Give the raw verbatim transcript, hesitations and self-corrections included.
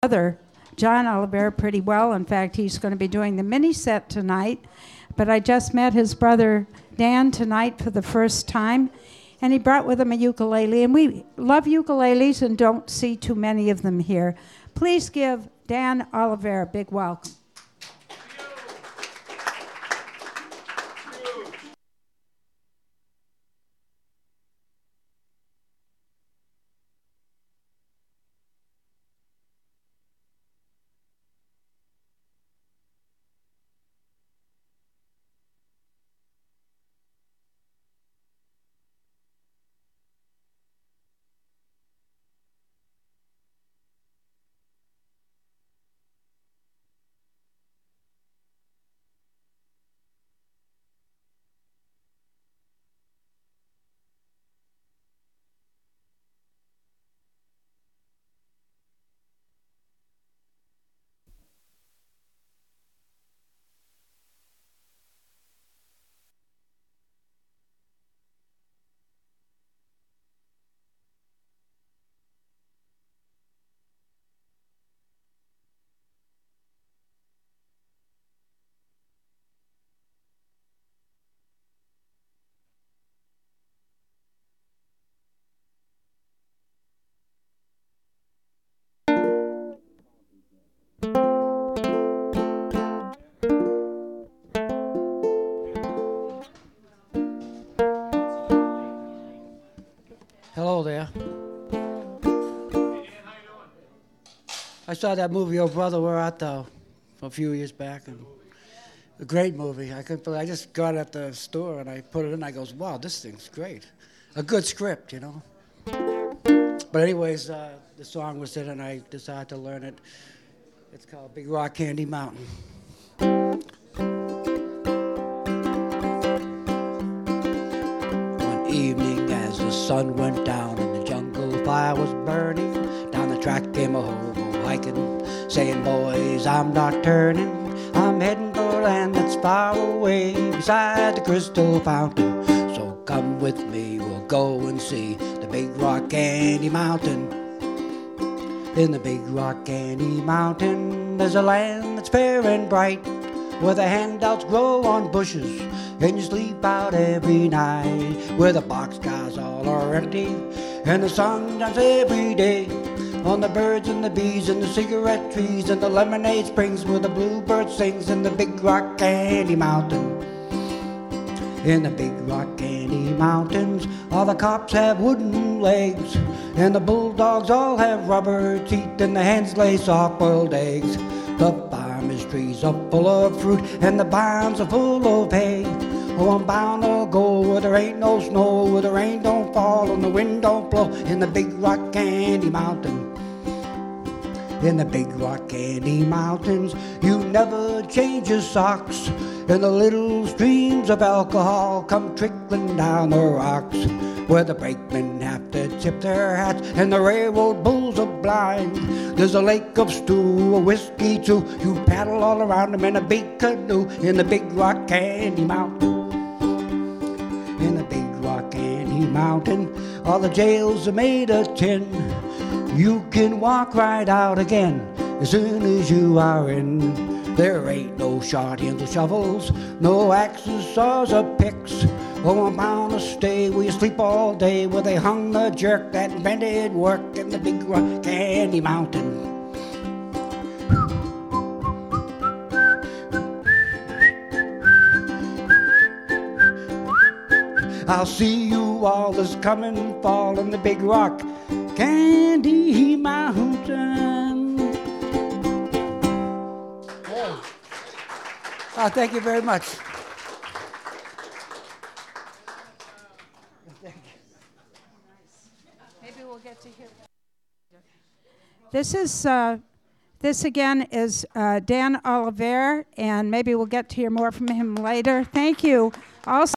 brother, John Oliver, pretty well. In fact, he's going to be doing the mini set tonight. But I just met his brother Dan tonight for the first time, and he brought with him a ukulele. And we love ukuleles and don't see too many of them here. Please give Dan Oliver a big welcome. Hello there. I saw that movie, Oh Brother, Where Art Thou, a few years back, and a great movie. I couldn't believe, I just got it at the store and I put it in. I goes, wow, this thing's great. A good script, you know. But anyways, uh, the song was in, and I decided to learn it. It's called Big Rock Candy Mountain. One evening, as the sun went down and the jungle fire was burning, down the track came a hobo hiking, saying, boys, I'm not turning. I'm heading for a land that's far away beside the crystal fountain. So come with me, we'll go and see the Big Rock Candy Mountain. In the Big Rock Candy Mountain, there's a land that's fair and bright, where the handouts grow on bushes and you sleep out every night, where the boxcars all are empty and the sun shines every day on the birds and the bees and the cigarette trees and the lemonade springs, where the bluebird sings in the Big Rock Candy Mountain. In the Big Rock Candy Mountains, all the cops have wooden legs, and the bulldogs all have rubber teeth, and the hens lay soft-boiled eggs. The farmer's trees are full of fruit, and the barns are full of hay. Oh, I'm bound to go where there ain't no snow, where the rain don't fall and the wind don't blow, in the Big Rock Candy Mountain. In the Big Rock Candy Mountains, you never change your socks, and the little streams of alcohol come trickling down the rocks, where the brakemen have to tip their hats and the railroad bulls are blind. There's a lake of stew, a whiskey too, you paddle all around them in a big canoe, in the Big Rock Candy Mountain. In the Big Rock Candy Mountain, all the jails are made of tin. You can walk right out again as soon as you are in. There ain't no shards or shovels, no axes, saws, or picks. Oh, I'm bound to stay where you sleep all day, where they hung the jerk that invented work, in the Big Rock Candy Mountain. I'll see you all this coming fall in the Big Rock Candy Mountain. Oh, oh thank you very much. Maybe we'll get to hear. This is uh, this again is uh, Dan Oliver, and maybe we'll get to hear more from him later. Thank you. Also.